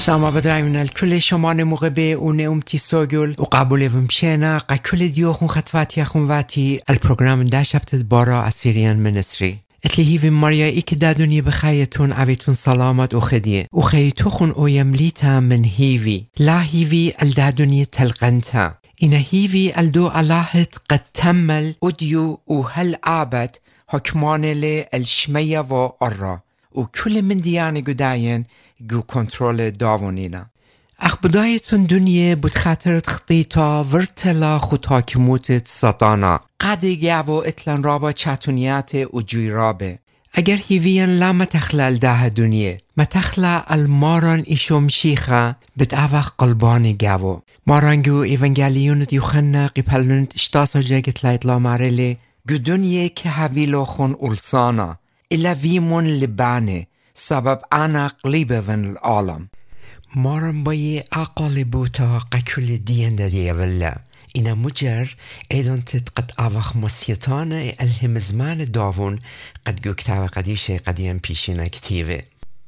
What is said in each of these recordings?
سلام بدرایم الكل شمان مغبه ونأمتي سوغل وقابل بمشينا كل ديوخون خطفاتي خونواتي البرنامج ده شبت بارا أسيريان منسري اتلي هيفي ماريا إيك دادوني بخايتون عبيتون سلامت وخديه وخيتوخون او يمليتا من هيفي لا هيفي الدادوني تلقنتا إن هيفي الدو ألاهت قد تمل أديو وهل عابد حكمان لي الشمية و أرى وكل من دياني قداين جو كنترول داونينا اخ بدايتون دنيا بتخاطرت خطيطة ورتلا خطاكموتت سطانا قادي جاوو اتلان رابا چاتونيات و جوي رابه اگر هيوين لا ما تخلى الده دنيا ما تخلى الماران ايشو مشيخة بتعوخ قلباني جاوو مارانجو ايفانجاليونت يوخنا قيبالونت اشتاسا جاكت لايت لا مارلي جو دنيا كهويلو خون أولسانا إلا فيمون لبانه سبب أنا قليبة من العالم مارم باي أقل بوتا قكل دين دي ولا إنا مجر إيدون تتقد أوخ مسيطان الهم زمان داون قد جو كتاب قديشة قديم بيشينا كتيبه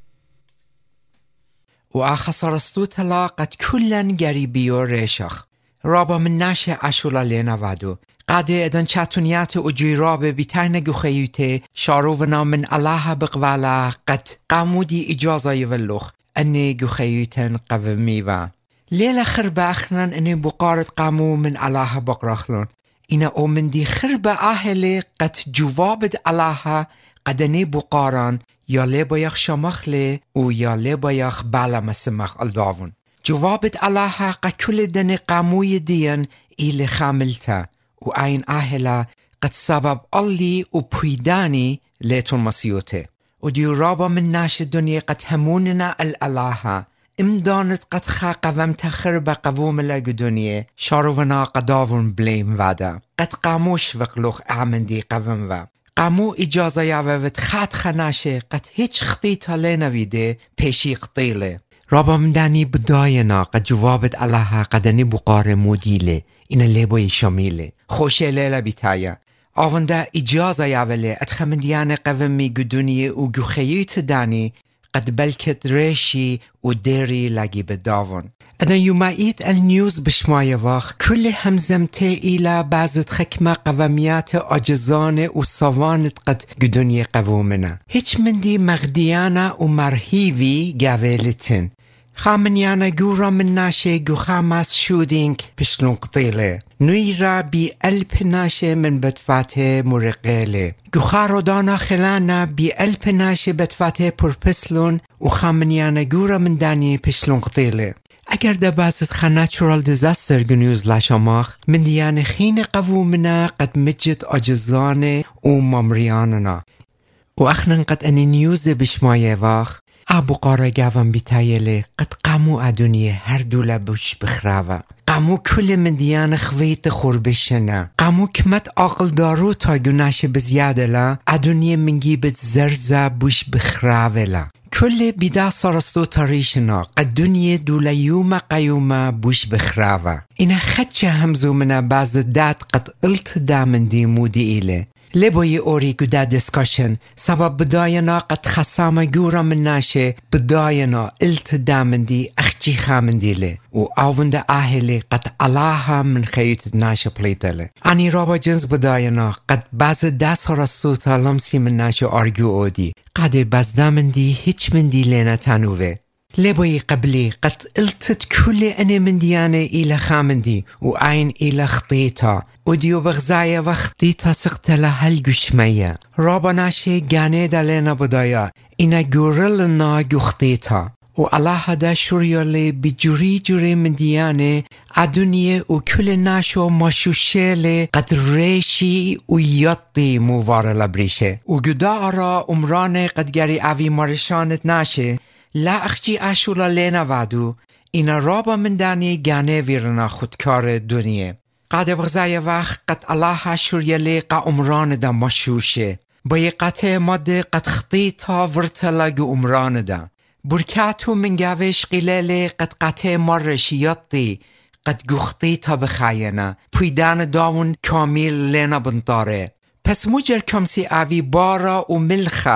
وآخصارستو تلا قد كلن قريبيو ريشخ رابا من ناشي عشولا لينا وادو قاده ادن چاتونيات و جيرابه بيتاين گوخيوته شاروفنا من الله بقوالا قد قامودي اجازة يولوخ اني گوخيوتن قوميوا ليلة خربة اخنان اني بقارت قامو من الله بقرخلون انا او من دي خربة اهلي قد جوابد الله قدني بقاران يا لبايخ شمخلي و يا لبايخ بالا مسمخ الداون جوابد الله قد كل دني قاموي دين إلي خاملتا وعين أهلا قد سبب الله وبيداني ليتون مسيوته وديو رابا من ناش الدنيا قد هموننا الألاها امدانت قد خاقوام تخرب قووم لغو دنيا شاروفنا قداون بليم وادا قد قاموش وقلوخ اعمندي قوم و قامو اجازة يعوت خات خناشه قد هيچ خطيطة لنويده پیشي قطيله رابا من داني بداينا قد جوابت الله قدني بقار موديله إن الليبوي شاميله خوشي ليلة بيتايا آونده إجازة يعوله أتخمنديان قومي قدوني و گوخيوت داني قد بلكت ريشي و ديري لگي بداون أدن يومايت النيوز بشماية واخ كل همزمته إلى بعضت خكمة قوميات عجزان و صوانت قد قدوني قومنا هيچ من دي مغديانا و مرهيوي گاويلتن خامنيانا جورا من ناشي جو خاماس شودينك بشلون قطيلة نويرا بي ألب ناشي من بدفاته مرقيلة جو خارو دانا خلانا بي ألب ناشي بدفاته پرپسلون و خامنيانا جورا من داني بشلون قطيلة اگر ده بازت خناتشورال ديزاستر گنيوز لاشاماخ من ديان خين قوومنا قد مجد عجزانه و ممرياننا و اخنن قد اني نيوز بشمايه واخ ابو قاره گاوم بیتایله قد قامو ادونیه هر دوله بوش بخراوه قامو کل من دیان خویت خوربشنه قامو کمت عقل دارو تا گناش بزیاده لا ادونیه منگیبت زرزه بوش بخراوه لا کل بیدا سارستو تاریشنا قد دنیه دوله یوم قیومه بوش بخراوه اینا خدچه همزو منه باز داد قد الت دامن دی مودی ایله لبوي أوري قدا ديسكاشن سبب بداينا قد خسامة جورا من ناشي بداينا الت دامن دي أخجي خامن دي لي و آوند آهلي قد علاها من خيوت ناشي بليتالي أني رابا جنس بداينا قد باز داس رسوتا لمسي من ناشي أرجو أودي قد باز دامن دي هيچ من دي لنا تانوه لبوي قبلي قد التت كل أنا من ديانة إلى خامن دي وعين إلى خطيطة وديو بغزايا وخطيطة سقتلا هالجشمية رابا ناشي جاني دالينا بدايا إنا جورلنا جخطيطة والله دا شوريالي بجوري جوري من ديانة عدونية وكل ناشو ماشوشيلي قد ريشي ويطي موار لبريشه وقدارا امراني قد جاري اوي مارشانت ناشي لا اخجي اشولا لينا وادو إنا رابا من داني جاني ويرنا خودكار دنيا قد بغزايا وقت قد الله شوريالي قا امران دا مشوشه باي قطع ماده قد خطيطا ورتلق امران دا بركاتو من جاوش قلالي قد قطع مرشياتي قد گخطيطا بخاينا پويدان داون كامل لنا بنطاره پس مجر کمسی اوی بارا و ملخه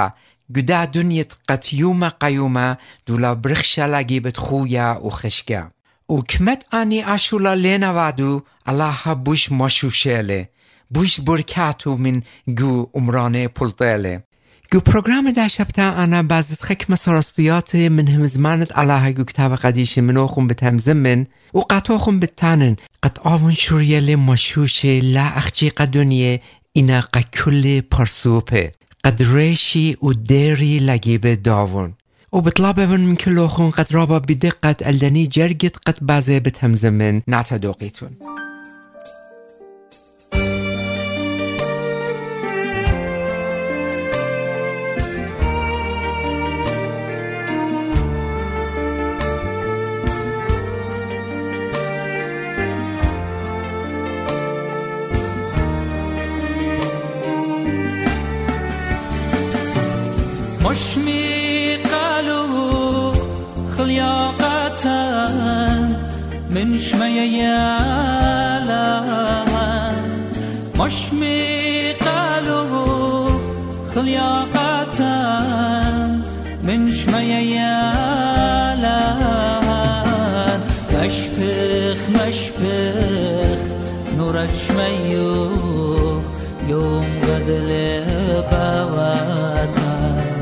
گده دنیت قط یوم قیومه دولا برخشه لگیبت خویا و خشگه و کمت آنی اشولا لینوادو الله بوش مشوشله بوش برکاتو من گو عمرانه پلطله گو پروگرام در شبتا انا بعضت خکم سرستیات من همزمانت الله گو کتاب قدیش منوخم بتمزمن و قطوخم بتانن قط آون شوریل مشوشه لا اخجی قدونیه اینا قکل پرسوپه قد ریشی و دیری لگیب داون و بطلابه من کلوخون قد رابا بدقت الدنی جرگت قد بازه بتمزمن نعتدوقیتون مشمي قالوا خلياقة من شميالا مشمي قالوا خلياقة من شميالا مشبخ نور شميوخ يوم بدل بواتا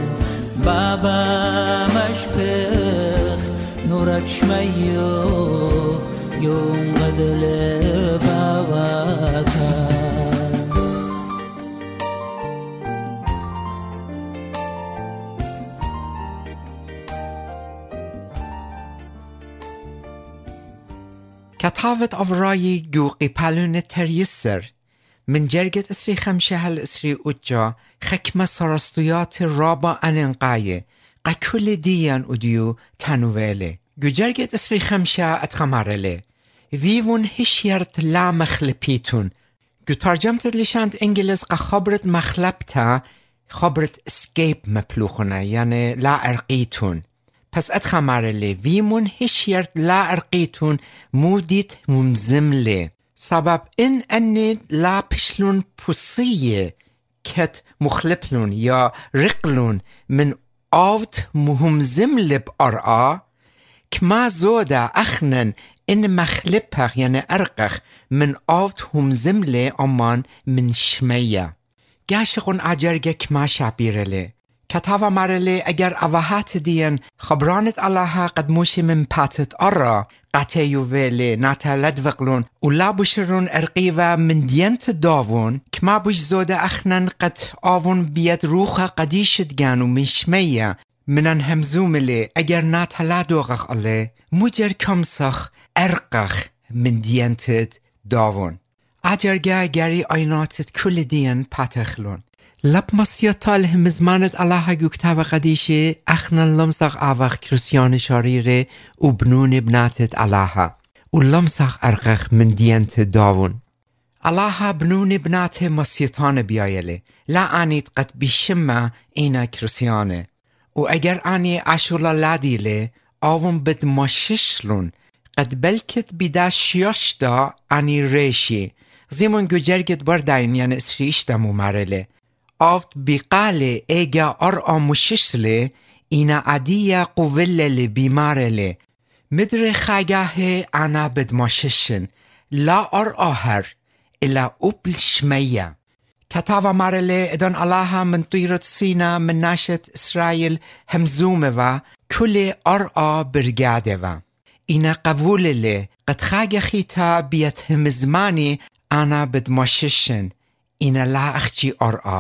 بابا مشبخ نورت شميوخ يوم بدل بواتا كتابت أفراي جوقي بالون تريسر من جرگت اسری خمشه هل اسری اوجا خکم سرستویات رابا اننقایه قکل دیان اودیو تنویله گو جرگت اسری خمشه اتخمارله ویون هشیرت لا مخلپیتون گو ترجمت لیشانت انگلیس قا خبرت مخلبتا خبرت اسکیپ مپلوخونه یعنی لا ارقیتون پس اتخمارله ویمون هشیرت لا ارقیتون مودیت ممزمله سبب این انید لا پشلون پوسیه کت مخلپلون یا رقلون من آوت مهمزم لب ارعا کما زوده اخنن این مخلپخ یعنی ارقخ من آوت همزم لی امان من شمیه گاشقون اجرگه کما شابیرله کتاوا مرله اگر اوهات دیان خبرانت الله قد موشی من پاتت ارا قطعیو ویلی نتالد وقلون اولا بشرون ارقیوه من دینت داون کما بش زوده اخنن قد آون بیاد روخا قدیشت گانو من شمیه منن همزوم لی اگر نتالد وقخ الله مجر کمسخ ارقخ من دینتت داون اجرگه گری آیناتت کل دین پاتخلون لب مسیطال همزمانت الله گوکتاو قدیشه اخنن لمسخ آوخ کرسیان شاریره و بنون ابناتت الله و لمسخ ارقخ من دینت داون الله بنون ابنات مسیطان بیایله لا آنیت قد بیشمه اینا کرسیانه و اگر آنی اشولا لادیله آون بد ماششلون قد بلکت بیدا شیاشتا آنی ریشی زیمون گجرگت برداین یعنی اسریشتا ممارله آفت بیقاله ایگا آموششله اینا عدیه قوله بیمارله مدر خاگاه انا بدماششن لا آهر الا اوبل شمیه کتاوا مارله ادان الله من طیرت سینا من ناشت اسرائیل همزومه و کل برگاده و اینا قبوله لی قد خاگه خیتا بیت همزمانی انا بدماششن اینا لا اخجی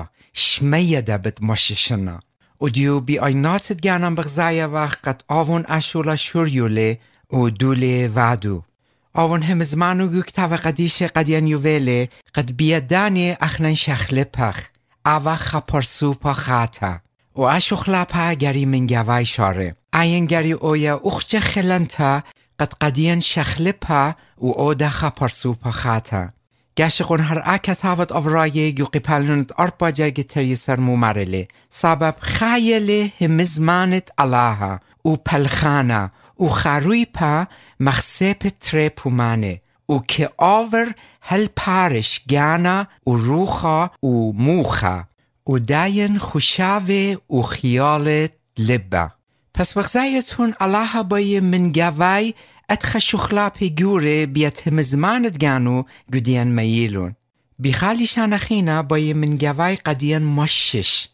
شمیه ده بدماششنا و دیو بی آیناتت گانم بغزایه وقت قد آون اشولا شوریوله و دوله وادو آون همزمانو گوکتاو قدیش قدیان یووله قد بیادانی اخنن شخله پخ آوه خپرسو پا خاتا و اشو خلاپا گری من گوای شاره این گری اویا اخچه خلنتا قد قدیان شخله پا و او ده خپرسو پا خاتا گشقون هر کتابت آورایه گوقی پلنت ارپا جرگ تریسر مومرله سبب خایله همزمانت الله و پلخانه و خروی پا مخسپ تره پومانه و که آور هل پارش گانا و روخا و موخا و داین خوشاوه و خیالت لبه. پس بغزایتون الله بای من گوای اتخ شخلاپی گوره بیت همزمانت گانو گدین میلون. بیخالی شانخینا بای من گوای قدین مشش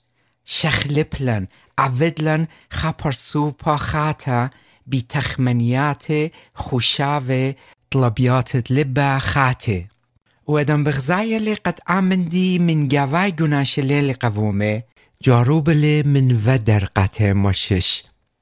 شخلپلن عودلن خپرسو پا خاتا بی تخمنیات خوشاوه طلبیات لبه خاته. و ادام بغزای لی قد آمندی من گوای گناش لیل قوومه جاروب لی من ودر قطع مشش.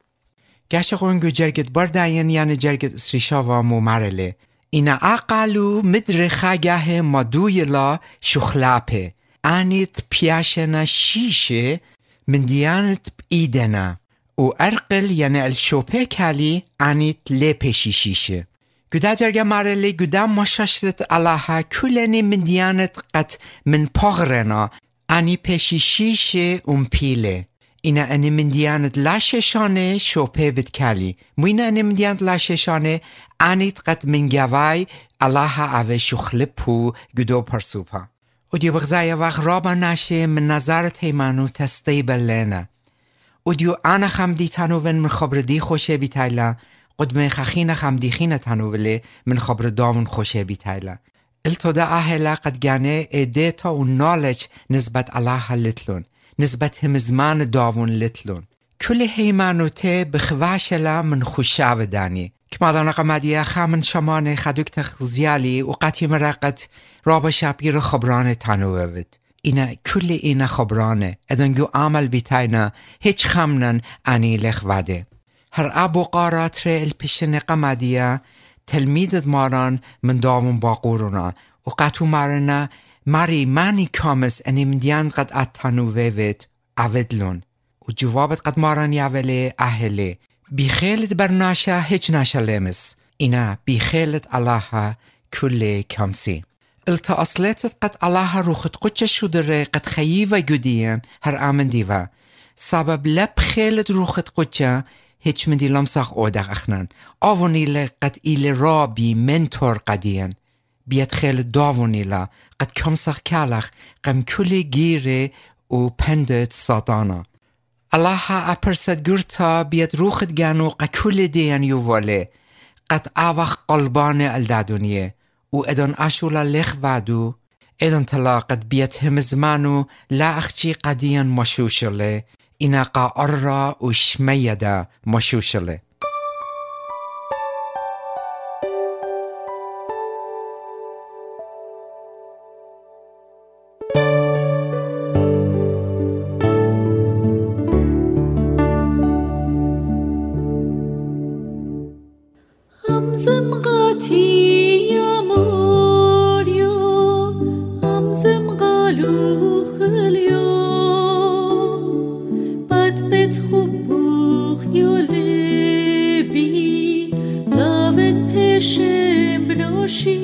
گشقون گو جرگت برداین یعنی جرگت اسریشا و مومرله. اینا اقلو مدر خاگه مدوی لا شخلاپه. آنیت پیاشنا شیشه من دیانت ایدنا. و ارقل یعنی الشوپه کلی آنیت لپشی شیشه. گودا جرگه مرلی گودا مشاشت الله کلنی من دیانت قد من پغرنا آنی پشی شیشه پیله. اینا انی من دیانت لاششانه شوپه بد کلی. موینا انی من دیانت لاششانه آنیت قد من گوای الله اوه شخلپو گدو پرسوپا. و دیو بغزای وقت رابا ناشه من نظرت هیمانو تستیبل لینا. و دیو آنا خمدی تنوون من خبر دی خوشه بیتایلا قدمه خخینه خمدی خینه تنووله من خبر داون خوشه بیتایلا. التودا اهلا قد گانه ایدیتا و نالج نسبت الله لتلون نسبت همزمان داون لتلون کل هیمانو ته بخواشلا من خوشاو دانی کمالان قمدیه خامن شمانه خدوک تخزیالی و قطی مرقت رابا شبگیر خبرانه تنووید. اینا کل اینا خبرانه ادنگو عمل بیتاینا هیچ خمنن انی لخوده. هر ابو قارات ره الپشن قمدیه تلمیدت ماران من داون باقورونا و قطو مارنا ماری مانی کامس انی من دیان قد اتنووید عودلون و جوابت قد ماران یاوله اهله بیخیلت برناشه هیچ ناشه لیمس. اینا بیخیلت الله کل کمسی. التا اصلتت قد الله روخت قدش شدره قد خییوه گدین هر آمن دیوه سبب لب خیلت روخت قدشه هیچ من دی لمساق اودق اخنان آوونیل قد ایل رابی منتور قدین بیت خیل داوونیلا قد کمساق کالخ قم کلی گیره و پندت ساتانا. الله اپرسد گرتا بیت روخت گانو قد کل دیان یوواله قد آوخ قلبان الدادونیه و ادان اشولا لخ وادو ادان تلا قد بیت همزمانو لا اخچی قدیان مشوشله اینا قارا و شمیده مشوشله. همزم قاتی یا موریا همزم قالو خلیا بد بد خوب بوخ یوله بی لاوت پیشم بناشی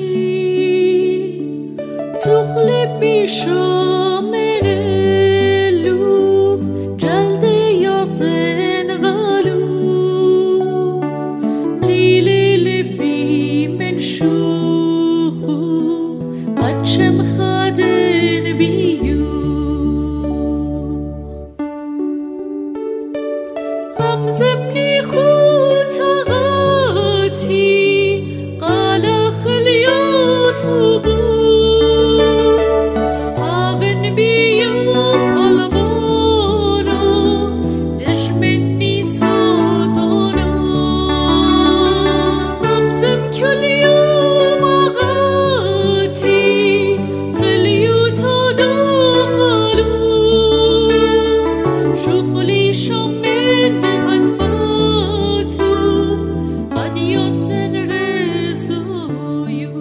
تخل بیشامن لوخ جلد یاقن غالو لیلی بی من شوخو بچم خادن بیو همزمنی خود غاتی قال خلیات خوبو هاون بیو قلبانا دشمنی سادانا همزم کلیوم آقاتی خلیوتا داخلو شغلی شامن بطباتو قد یادن رزایو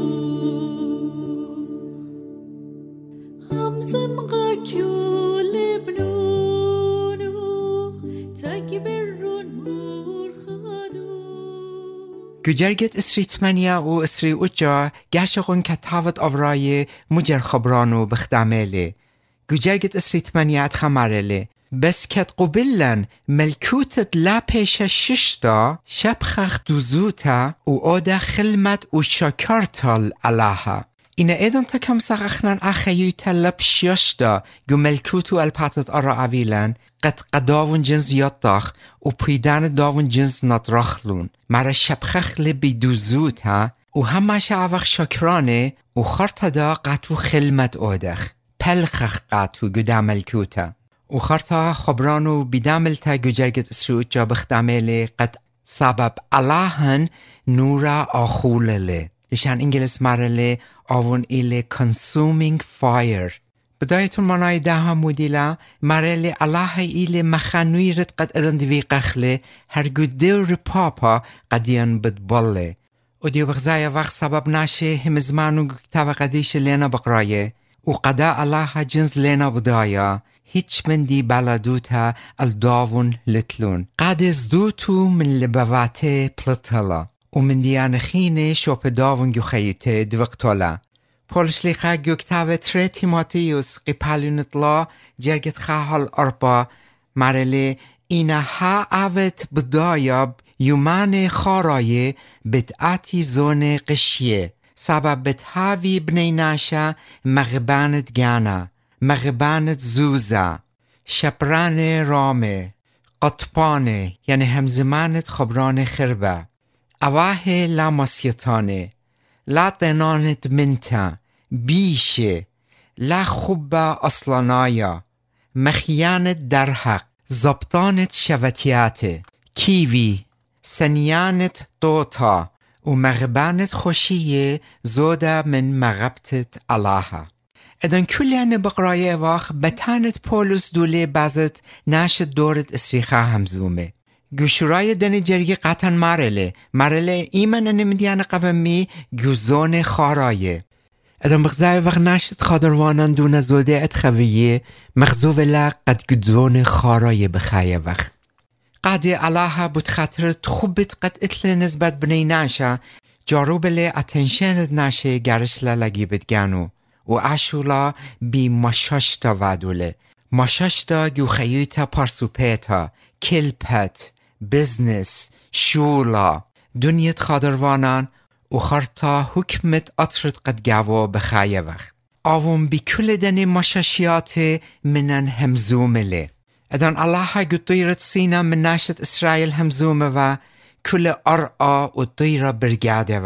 همزم غاکیو لبنانو تکبرون مرخدو گجرگت اسریتمنیا و اسری اوچا گشقون کتاوت آورای مجر خبرانو بخدامله. گجرگت اسریتمنیات خمارله. بس کت قبلن ملکوتت لا پیش ششتا شبخخ دوزوتا و اودا خلمت و شکرتال الله. إن إذن تكم سخخنان أخيو تلب شيشتا جو ملكوتو الباتت أرى أبيلان قد قداون جنز يطاخ و پریدان داون جنز نطرخلون مرا شبخخ لبی دوزود ها و همش عوق شکرانه و خرطدا قطو خلمت آدخ پلخخ قطو گدا ملکوتا و خرطا خبرانو بیداملتا گو جرگت اسرود جا بخدامله قد سبب اللهن نورا آخولله لشان انگلیس مرله آون ایله consuming fire بدایتون منای ده هم مودیلا مرله الله ایله مخانوی رد قد ادن دوی قخله هرگو دور پاپا قدیان بدباله و دیو بغزای وقت سبب نشه همزمانو گکتاو قدیش لینا بقرایه و قدا الله جنز لینا بدایا هیچ من دی بلدوتا الداون لتلون قد ازدوتو من لبواته پلطلا و من دیانخینه شوپ داون گو خیته دوقتالا پولشلیخا گوکتاوه تره تیماتیوس قیپالونت لا جرگت خواهال اربا مرله اینا ها اوت بدایب یومان خارایه بدعاتی زون قشیه سبب بدهاوی بنی ناشا مغبانت گانا مغبانت زوزا شپران رامه قطبانه یعنی همزمانت خبران خربه اواه لاماسیتانه لا تنانت منتا بیشه لا خوبه اصلانایا مخیانت در حق زبطانت شوتیاته کیوی سنیانت دوتا و مغبانت خوشیه زوده من مغبتت اللهه ادن کلیان بقرایه واخ بتانت پولوس دوله بازت ناش دورت اسریخه همزومه گوشورای دن جرگی قطن مرله ایمن نمیدیان قومی گوزون خارایه ادن بغزای وقت ناشت خادروانان دون زوده اتخویه مخزوب لا قد گوزون خارایه بخایه وقت قد الله بود خاطرت خوبت قد اتل نسبت بنی ناشا جاروب لی اتنشنت ناشه گرش لگی بدگانو و اشولا بی مشاشتا ودوله مشاشتا گو خیوتا پارسوپیتا کلپت بزنس شولا دنیت خادروانان و خرطا حکمت اطرد قد گاوا بخایه وقت آوون بی کل دن مشاشیات منن همزومله ادن الله گطیرت سینا من ناشت اسرائیل همزومه و کل ارعا و طیره برگاده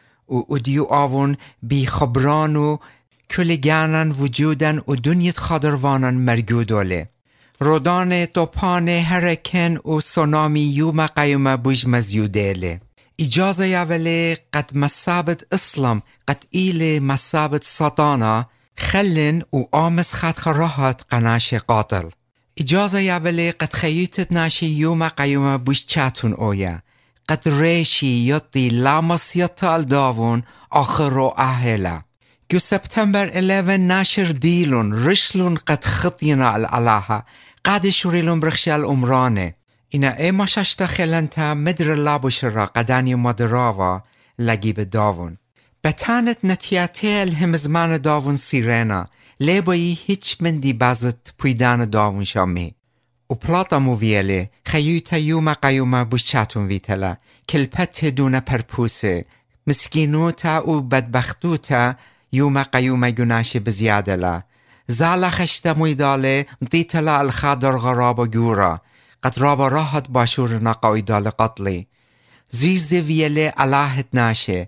و دیو آوون بی خبرانو کل گانن وجودن و دنیت خادروانان مرگودوله رودان توپان هرکن و سونامی یوم قیوم بوج مزیودله اجازه یاوله قد مسابت اسلام قد ایل مسابت ساتانا خلن و آمس خد خراحت قناش قاتل اجازه یاوله قد خیوتت ناشی یوم قیوم بوش چاتون اویا قد ریشی یطی لامسیت الداون آخر رو اهلا جو سپتمبر 11 ناشر دیلون رشلون قد خطینا الالها قد شوریلون برخش الامرانه اینا ایما ششتا خلنتا مدر لابوش را قدانی مدراوا لگی به داون بتانت نتیاته الهمزمان داون سیرنا لیبایی هیچ من دی بازت پویدان داون شامی و پلاتا موویله خیوتا یوم قیوم بوشتون ویتلا کلپت دون پرپوسه مسکینوتا و بدبختوتا یوم قیوم گناش بزیاده لا زالا خشتا مویداله دیتلا الخادر غراب گورا قد رابا راحت باشور نقاوی دال قتلی زیز ویله اللهت ناشه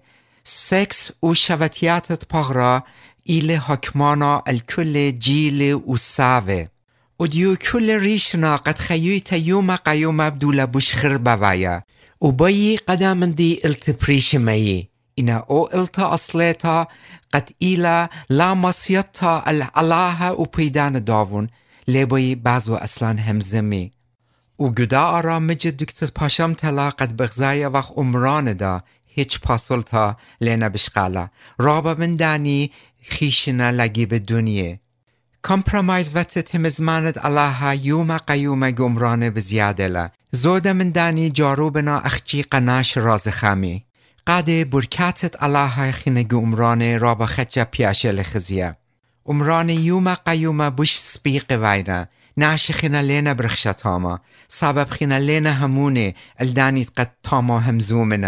سکس و شوتیاتت پغرا ایل حکمانا الکل جیل و ساوه و دیو کل ریشنا قد خیویت یوم قیوم بدول بوش خربوایا و بایی قدام دی التپریش مایی اینا او التا اصلیتا قد ایلا لا مصیتا الالله و پیدان داون لیبایی بعضو اصلا همزمی و گدا آرا مجد دکتر پاشم تلا قد بغزای وقت عمران دا هیچ پاسولتا لینا بشقالا رابا من دانی خیشنا لگی به دنیه کمپرمایز وقت همزمانت الله یوم قیوم گمرانه بزیاده لا زوده من دانی جاروبنا اخچی قناش راز خامی قد برکاتت الله خینه گمرانه رابا خچه پیاشه لخزیه عمران یوم قیوم بوش سپیق وینا ناش خینا لینا برخشت هاما سبب خینا لینا همونه الدانیت قد تاما همزومنا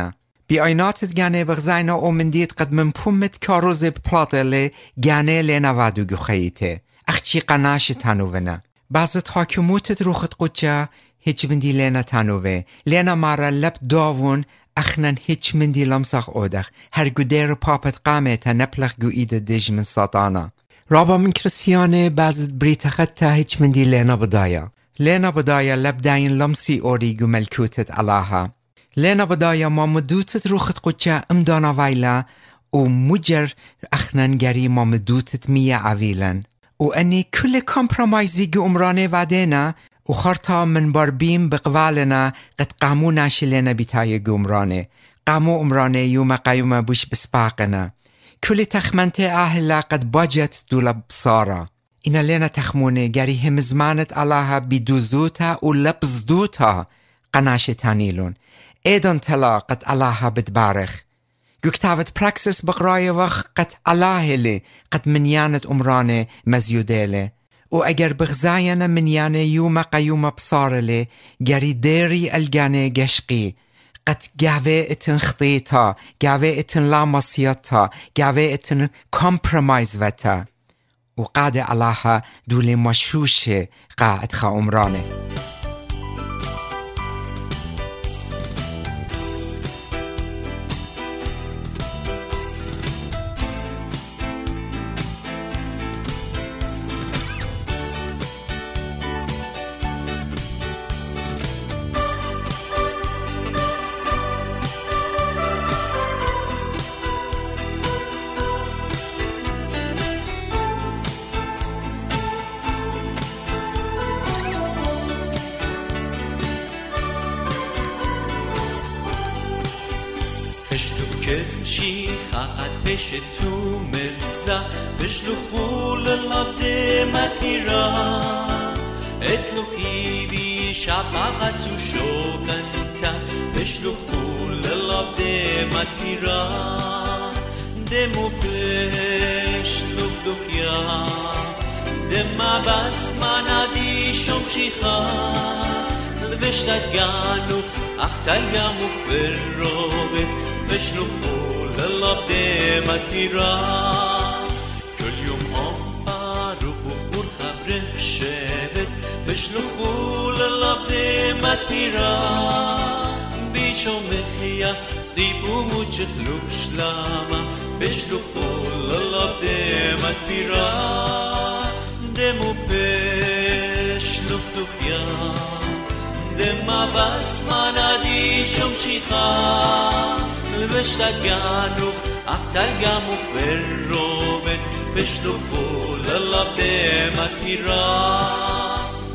بیایناتت گنه بغزاینا او مندید قد من پومت کاروز بپلاطله گنه لینا وادو گخیته اخچی قناش تنوونه بعضت حاکموتت روخت قدجا هیچ مندی لینا تنوه لینا مارا لب داون اخنن هیچ مندی لمسخ اودخ هر گودیر پاپت قامه تا نپلخ گو ایده دیج من ساتانا رابا من کرسیانه بعضت بریت خطا هیچ مندی لینا بدایا لب داین لمسی اوری گو ملکوتت علاها لینا بدایا ما مدوتت روخت قدجا امدانا ویلا و مجر اخننگری ما مدوتت میه عویلن و اني كل كومبرومايزي جو امرانه وادينا وخرطا من باربيم بقوالنا قد قامو ناشلنا بتاي جو امرانه قامو امرانه يوم قيوم بوش بسباقنا كل تخمنت اهلا قد باجت دولب بصارا إنا لنا تخمونه جاري هم زمانت allaha بدوزوتا و لبزدوتا قناش تانيلون ايدون تلا قد allaha بتبارخ جو كتابت براكسس بقراية وخ قد اللهلي قد منيانت امرانه مزيوديلي و اگر بغزاينا منيانه يوم قيوم بصارلي جاري ديري الجاني قشقي قد جاوه اتن خطيتا جاوه اتن لامسيتا جاوه اتن كومبرومايز وتا و قاد allaha دولي مشوشه قاعد خا امرانه כסם שיחת פשט ומזה ושלוחו ללבדי מתירה את לוחי וישבעת ושובנתה ושלוחו ללבדי מתירה דמו פשלוח דוחיה דמה בסמנדי שום שיחה ושתת גנוך אך תל גמוך ברובת ושלוחו ללבדי מתירה כל יום ברוך ובחור חברך שבט ושלוחו ללבדי מתירה בישום מחיה צחיבו מוצ'חלוך שלמה ושלוחו ללבדי מתירה דמו פשלוח דוחיה דמה בסמנדי שום שיחה ושתגענו אך תלגמוך ברובת ושלוחו ללבדי מתירה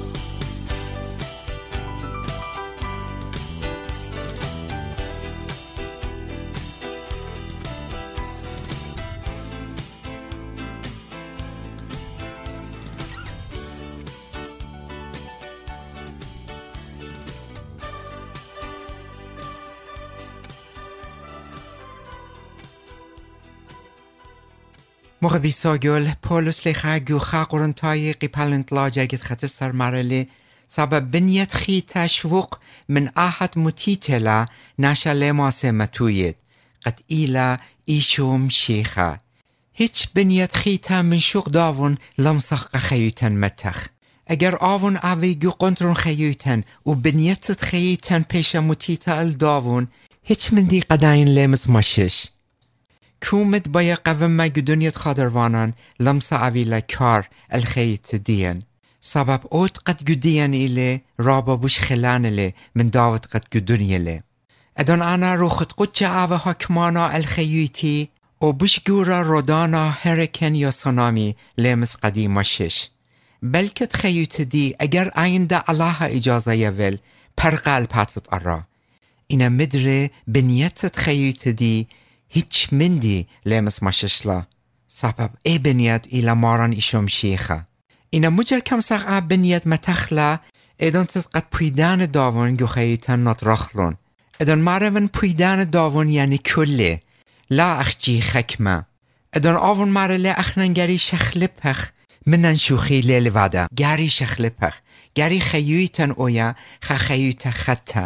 مغبي ساجول بولس لخاجو خاقرن تايقي بالنت لاجاجت خطسر مرلي سبب بنيت خي تشوق من أحد متيتلا ناشا لما سمتويت قد إيلا إيشوم شيخا هيچ بنيت خيتا من شوق داون لمسخ خيوتن متخ اگر آون اويگو قندرون خيوتن و بنيتت خيوتن پیش متيتا الداون هيچ من دي قداين لمس مشش كومت بايا قوم مگو دنيت خادروانان لمسا عويلا كار الخيط دين سبب اوت قد گو دين إلي رابا بوش خلان إلي من داوت قد گو دنيا إلي ادون انا روخت قدش عوه حكمانا الخيوتي و بوش گورا رودانا هركن یا سونامي لمس قديم مشش بلکت خيوت دي اگر آینده الله اجازه يول پرقل پاتت ارا اینا مدره بنيتت خيوت دي هیچ مندی لمس مششلا سبب ای بنیت ایلا ماران ایشم شیخه اینا مجر کم سقع بنیت متخلا ایدان تتقد پویدان داون گو خیتن نطرخلون ایدان مارون پویدان داون یعنی کله لا اخجی خکمه ایدان آون مارله اخننگری شخلپخ منن شوخی لیل وده گری شخلپخ گری خیویتن اویا خیویت خطه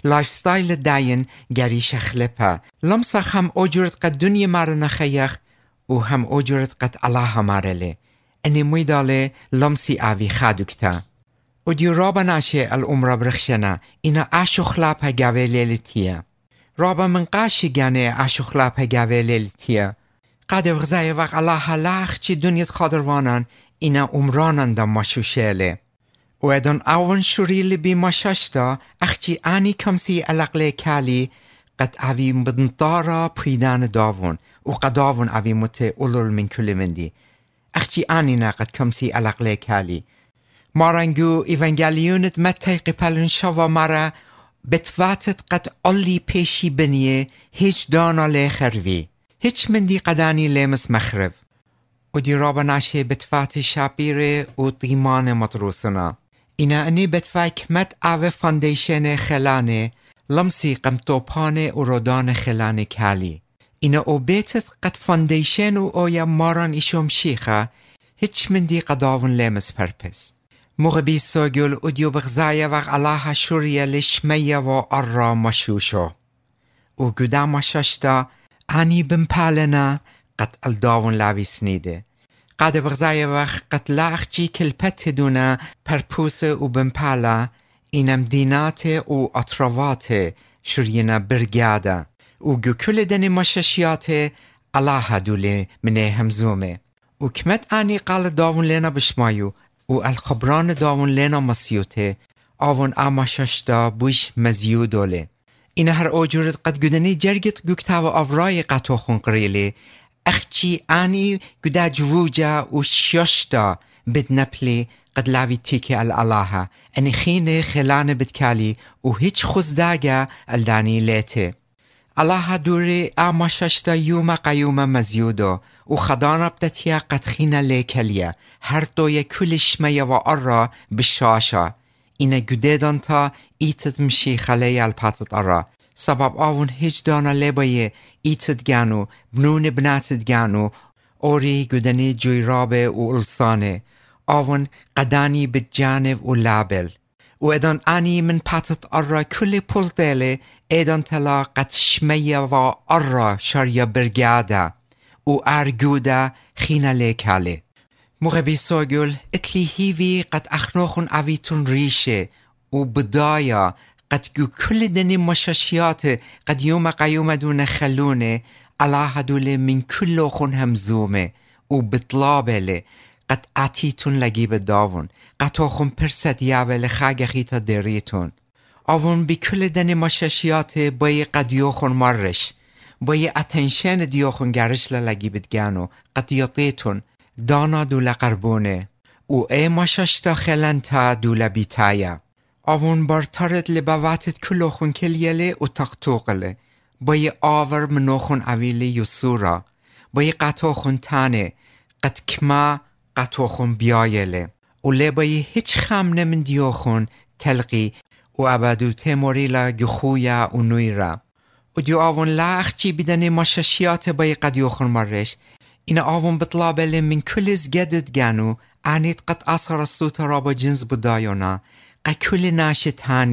لايف ستايل داين گری شخلپا لمسخ هم اجرت قد دنیا مر نخیخ و هم اجرت قد الله مرله اني ميداله لمسي آوي خادوكتا و ديو رابا ناشي الأمرا برخشنا إنا عشو خلابها جاوه ليلتيا رابا من قاشي جاني عشو خلابها جاوه ليلتيا قد وغزاي وق الله لاخ چي دنيا خادروانان إنا عمرانان دا ماشو شيله و ادان اون شوريل بي ماشاشتا اخچي آني كمسي الاقلي كالي قد آوي مدنطارا پيدان داون و قد داون آوي مت اولول من كل مندي اخچي آني ناقد كمسي الاقلي كالي مارنگو ایوانگلیونت متی قپلن شوا مرا بتواتت قد علی پیشی بنیه هیچ دانا لی خروی هیچ مندی قدانی لیمس مخرب و دی رابا ناشه بتوات شابیره و دیمان مدروسنا اینا انی بتوات کمت آوه فاندیشن خلانه لمسی قمتوپانه و رودان خلانه کالی اینا او بیتت قد فاندیشن و اویا ماران ایشوم شیخه هیچ مندی قداون لیمس پرپس مغبي سوغل وديو بغزايا وغ الله شوريا لشميا و ارى مشوشو و قدام ششتا اني بمپالنا قد الداون لاوي سنيده قد بغزايا وغ قد لاخجي كلپت دونا پرپوس و بمپالا اینم دینات و اطروات شورينا برگادا و كل دني مشاشيات الله دوله منه همزومه و كمت اني قال داون لنا بشمايو و الخبران داون لینا مسیوته آون آماششتا بوش مزیودوله این هر اوجورت قد گدنی جرگت گکتاو آورای قطو خون قریلی اخچی آنی گدا جووجا و ششتا بد نپلی قد لاوی تیکی الالله انی خین خلان بدکالی و هیچ خزداگا الدانی لیته الله دوری آماششتا یوم قیوم مزیودو و خدانا بدتیا قد خینا لیکلیا هر دوی کلش میا و ارا بشاشا اینا گدیدان تا ایتت مشی خلی الپاتت ارا سبب آون هیچ دانا لیبای ایتت گانو بنون بناتت گانو اوری گدنی جویرابه و السانه آون قدانی بجانب و لابل و ادان آنی من پاتت ارا کل پول دیله ادان تلا قد شمیا و ارا شریا برگاده و ارگودا خینا لیکاله مغبی سوگل اتلی هیوی قد اخنوخون اویتون ریشه و بدایا قد گو کل دنی مشاشیات قد یوم قیوم دون خلونه الله دوله من کلوخون همزومه و بطلابله قد اتیتون لگی بداون قطوخون پرست یاوله خاگ خیتا دریتون آون بی کل دنی مشاشیات بای قد یوخون مرش بای اتنشن دیوخون گرش لگی بدگانو قد یطیتون دانا دولا قربونه او ای ماشاشتا خلنتا دولا بیتایا آون بارتارت لبواتت کلوخون کلیله و تقتوقله بای آور منوخون اویلی یسورا بای قطوخون تانه قد کما قطوخون بیایله و لبای هیچ خمنه من دیوخون تلقی و ابدو تیموریلا گخویا و نویرا و دیو آون لاخچی بدنی ماشاشیات بای قدیوخون مرش این آون بطلابله من کلز گدد گانو آنید قد اصر استوتا رابا جنس بدایونا قد کل ناش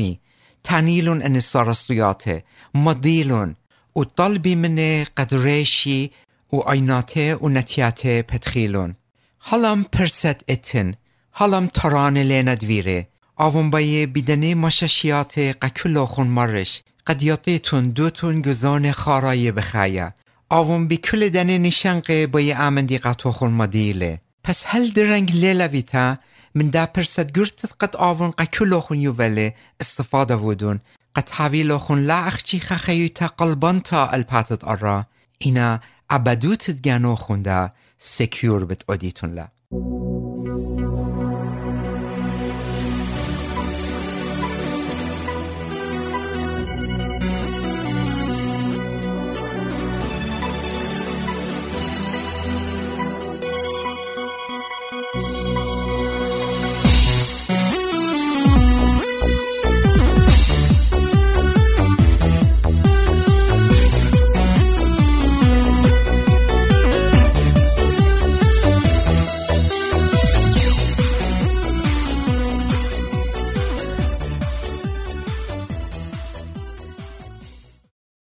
تانیلون ان سارستویاته مدیلون و طلبی منه قد ریشی و آیناته و نتیاته پتخیلون حالم پرست اتن حالم تران لیندویره آون بای بدنی ماشاشیات قد کلوخون مرش قد یاطیتون دوتون گزان خارای بخایا آون بی کل دنه نشنقه بای آمندی قطوخون مدیله پس هل درنگ لیلویتا من دا پرسد گرتت قد آون قد کلوخون یووله استفاده ودون قد حویلوخون لا اخچی خخیوتا قلبان تا الپاتت ارا اینا عبدوتت گانوخون دا سکیور بت ادیتون لا